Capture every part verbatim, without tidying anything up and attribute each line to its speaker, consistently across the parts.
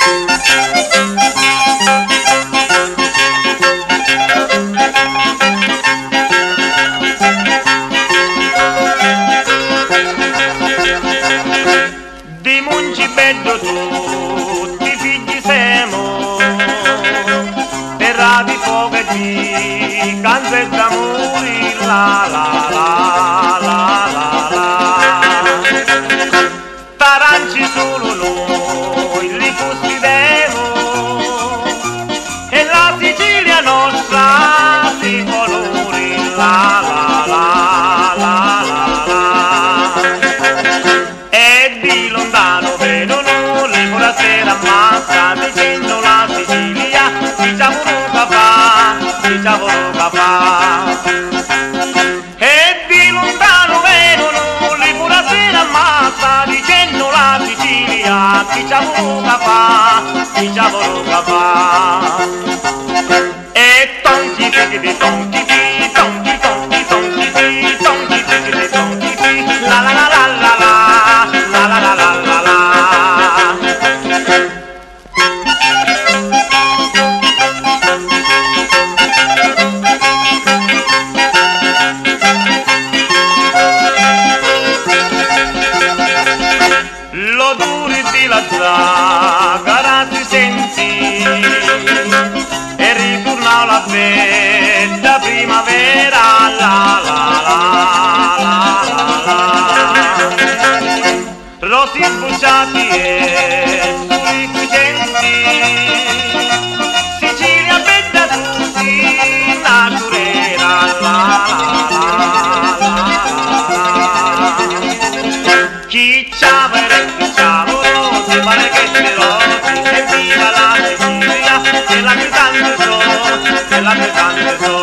Speaker 1: Di munci bello tutti figli siamo, terra di fuoco e di canze d'amore, la la la la la la. Taranci solo noi li possedemo e la Sicilia nostra si colori, la la la la la la. E di lontano vedono le buonasera ammazza dicendo la Sicilia si già voluta fa, si già voluta fa. E di lontano vedono le buonasera ammazza dicendo la Sicilia si già voluta fa, si già voluta fa. E tonchi tighi di tonchi di tonchi tonchi tonchi di tonchi tighi di tonchi di la la la la la la la la la la la la. L'odore di la zagara si sentì e ritornò la bella primavera, la la la la la la. Rossi sbucciati e soli cucenti, Sicilia bella tutti naturera, la la la la la. Chi ciavere, chi ciavolo, si pare che ti rosi, e viva la Sicilia, e la più tante so, e la più tante so.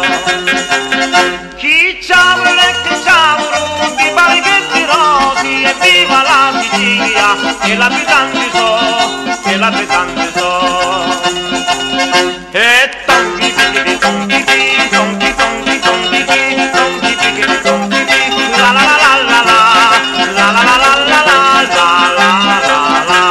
Speaker 1: Chi ciavere, chi ciavolo, si pare che ti rosi, e viva la Sicilia, e la più tante so, e la più tante so. E tonchi tighi di tonchi di, tonchi tonchi tonchi di, tonchi tighi di tonchi di, la la la la la la, la la la la la la la la la la.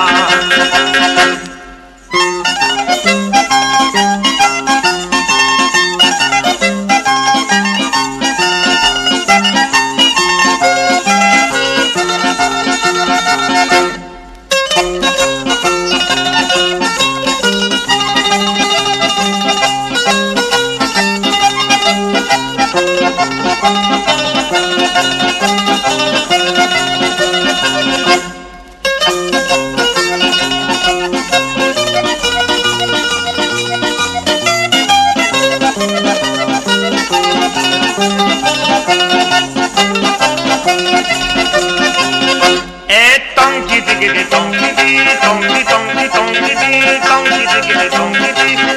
Speaker 1: E tonchi tighi di tonchi di, tonchi tonchi tonchi di, tonchi tighi di tonchi di.